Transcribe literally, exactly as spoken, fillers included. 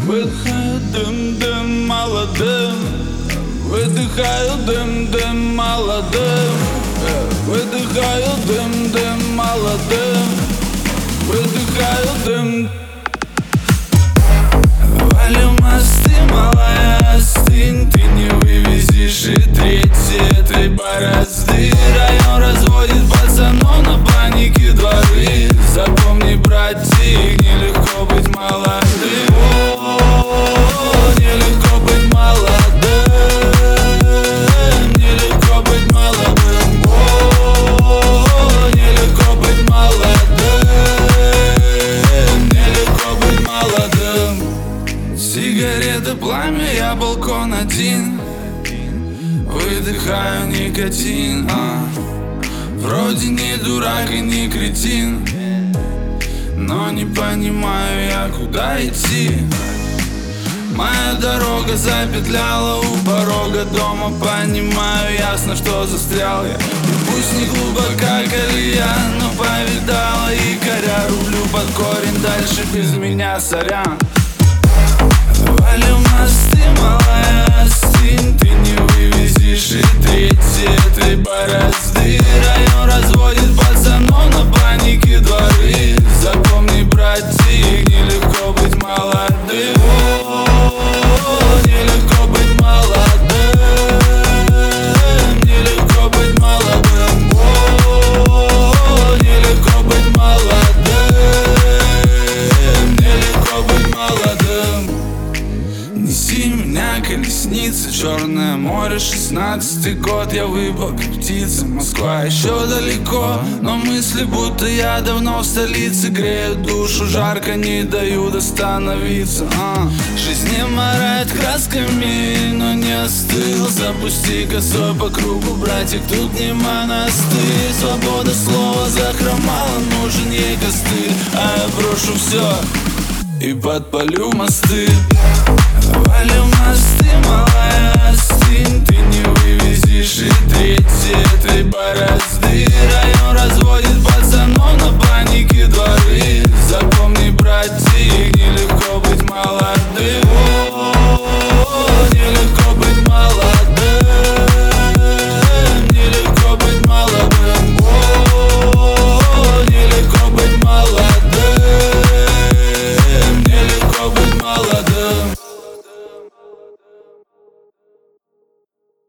Выдыхаю дым, дым молодым. Выдыхаю дым, дым молодым. Выдыхаю дым, дым молодым. Выдыхаю дым. Валим мосты, малая, остынь. Ты не вывезешь и треть этой борозды. Район разводит пацанов на панике дворы. Запомни, братик, нелегко быть молодым. О-о-о, нелегко быть молодым. Нелегко быть молодым. О-о-о, нелегко быть молодым. Нелегко быть молодым. Сигареты, пламя, я балкон один. Выдыхаю никотин, а. Вроде не дурак и не кретин, но не понимаю я, куда идти. Моя дорога запетляла у порога дома. Понимаю ясно, что застрял я. И пусть не глубока колея, но повидала и коря. Рублю под корень, дальше без меня, сорян. Валим мосты, малая, остынь. Ты не вывезешь и треть этой борозды. Район разводит пацанов на панике дворы. Запомни, братик, нелегко быть молодым. О-о-о, нелегко быть молодым. Нелегко быть молодым. О-о-о, нелегко быть молодым. Нелегко быть молодым. Неси меня, колесница, Черное море, шестнадцатый год. Я выпал, как птица, Москва еще далеко, но мысли, будто я давно в столице. Греют душу, жарко, не дают остановиться, а. Жизнь не морает красками, но не остыл. Запусти косой по кругу, братик, тут не монастырь. Свобода слова захромала, нужен ей костыль. А я брошу все и подпалю мосты. Валим мосты, малая, остынь. Ты не вывезешь и треть этой борозды.